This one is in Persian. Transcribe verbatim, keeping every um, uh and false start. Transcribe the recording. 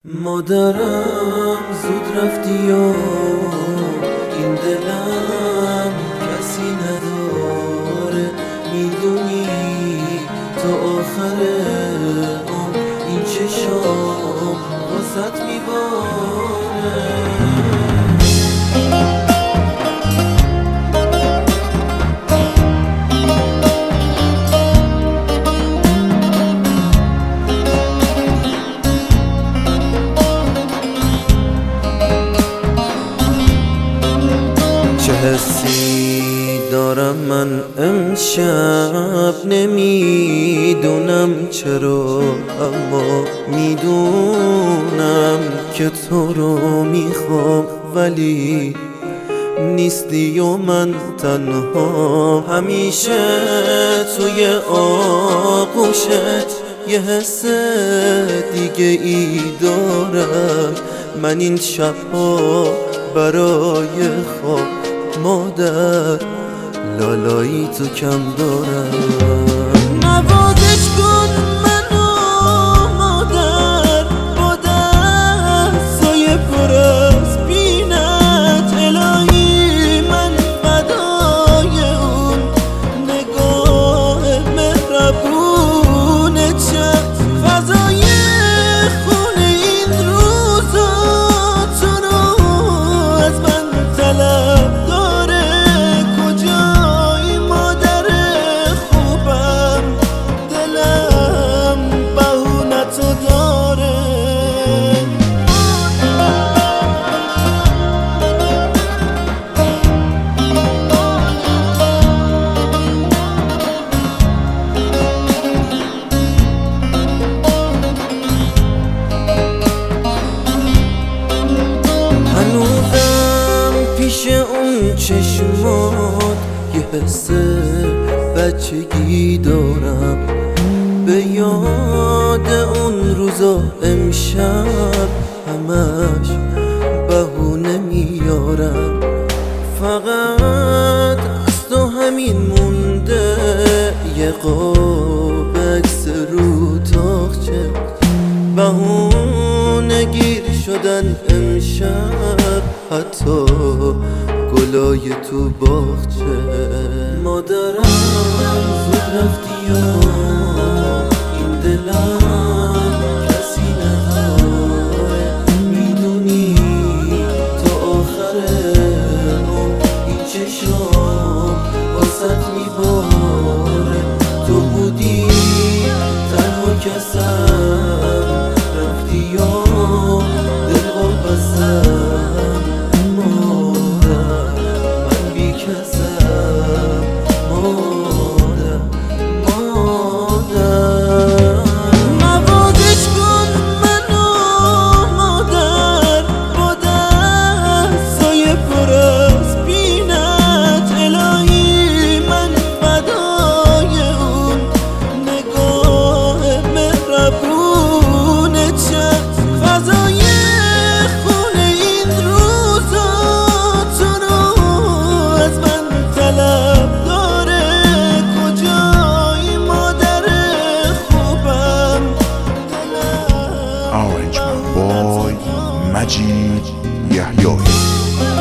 مادرم زود رفتی و این دلم کسی نداره، میدونی تا آخر عمر این چشام واسط میباره. چه حسی دارم من امشب نمیدونم چرا، اما میدونم که تو رو میخوام، ولی نیستی و من تنها. همیشه توی آغوشت یه حس دیگه ای دارم. من این شبها برای خواب مادر لالایی تو کم دارم. نوازش کن منو مادر با دستای پر از بینت، الهی من فدای اون نگاه مهربونت شم. فضای خونه این روزا تو رو از من طلب داره. کجایی مادر خوبم، دلم بهونتو داره. هنوزم پیش اون چشمات یه حس بچگی دارم، به یاد اون روزا امشب همش بهونه میارم. فقط از تو همین مونده یه قاب عکس رو تاقچه، بهونه گیر شدن امشب حتی گلای تو باغچه. مادرم زود رفتی و این دلم کسی نداره، میدونی تا آخر عمر این چشام واسط میباره. تو بودی تنها کسم، رفتی و دل واپسم. مادر من بی کسم، مادر مادر نوازش کن منو مادر با دستای پر از بینت، الهی من فدای اون نگاه مهربونت شم. فضای خونه این روزا تو رو از من طلب داره. کجایی مادر خوبم، دلم Orange Man Boy مجید یحیایی.